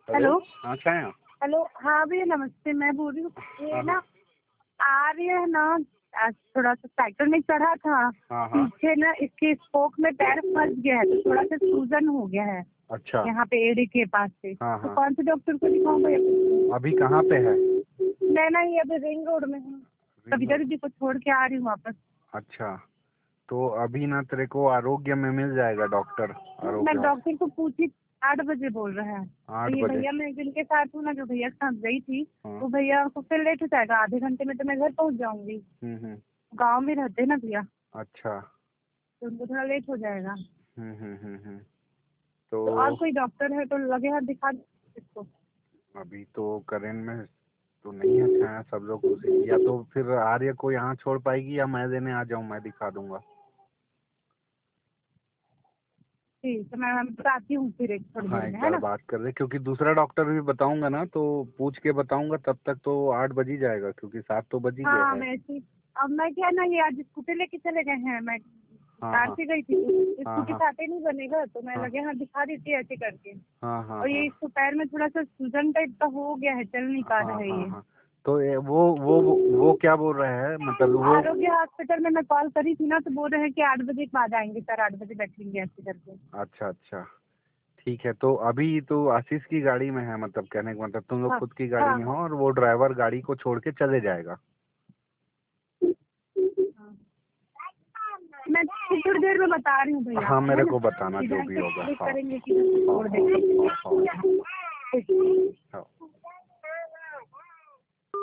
Hello. हाँ क्या है? हेलो, हाँ भैया नमस्ते। मैं बोल रही हूँ ये हाँ ना आ रही है ना, आज थोड़ा सा साइकिल में चढ़ा था। हाँ। पीछे ना इसके स्पोक में पैर फंस गया है, तो थोड़ा सा सूजन हो गया है अच्छा। यहाँ पे एड़ी के पास से। हाँ तो हाँ। कौन से डॉक्टर को दिखाऊं भैया? अभी कहाँ पे है? मैं ना ये अभी रिंग रोड में हूँ, कविता दीदी को छोड़ के आ रही हूँ वापस। अच्छा, तो अभी ना तेरे को आरोग्य में मिल जाएगा डॉक्टर। मैं आरोग्य डॉक्टर को पूछी, 8 बजे बोल रहा है। तो 8 ये बजे। भैया मैं जिनके साथ हूँ ना, जो भैया के साथ गई थी, हाँ। तो भैया को फिर लेट हो जाएगा, आधे घंटे में तो मैं घर पहुँच जाऊंगी। हम्म। गाँव में रहते हैं ना भैया, अच्छा। तो उनको थोड़ा लेट हो जाएगा। हम्म। तो और तो कोई डॉक्टर है तो लगे हाथ दिखा दो इसको। अभी तो करेंट में तो नहीं अच्छा है सब लोग उसी, या तो फिर आर्य को यहाँ छोड़ पाएगी या मैं देने आ जाऊँ, मैं दिखा दूंगा। ठीक है, मैं बताती हूँ फिर एक थोड़ी हाँ देर एक में, है बार ना। बात कर ले, क्योंकि दूसरा डॉक्टर भी बताऊंगा ना, तो पूछ के बताऊंगा, तब तक तो 8 बज ही जाएगा, क्योंकि 7 तो बज ही गए हाँ हैं। मैं ऐसी, अब मैं क्या ना, ये आज स्कूटी लेके चले गए हैं, मैं हाँ कार हाँ से गई थी, तो हाँ स्कूटी हाँ से आते नहीं बनेगा, तो मैं हाँ लगे हाथ दिखा देती है ऐसे करके। हाँ हाँ और हाँ ये इसको पैर में थोड़ा सा सूजन टाइप का हो गया है, चल नहीं पा हाँ रहा है हाँ ये। हाँ। तो वो क्या बोल रहे हैं, मतलब वो? आरोग्य हॉस्पिटल में मैं कॉल करी थी ना, तो बोल रहे हैं कि 8 बजे के बाद आएंगे सर, 8 बजे बैठेंगे ऐसे करके। अच्छा अच्छा, ठीक है। तो अभी तो आशीष की गाड़ी में है, मतलब कहने का मतलब तुम लोग हाँ खुद की गाड़ी हाँ में हो, हाँ और वो ड्राइवर गाड़ी को छोड़ के चले जाएगा। हाँ। मैं थोड़ी देर में बता रही हूँ भैया, हाँ है मेरे ना। को बताना जो इधर भी से होगा। क्लिक हाँ करेंगे कि छोड़ देंगे। हाँ हाँ हाँ।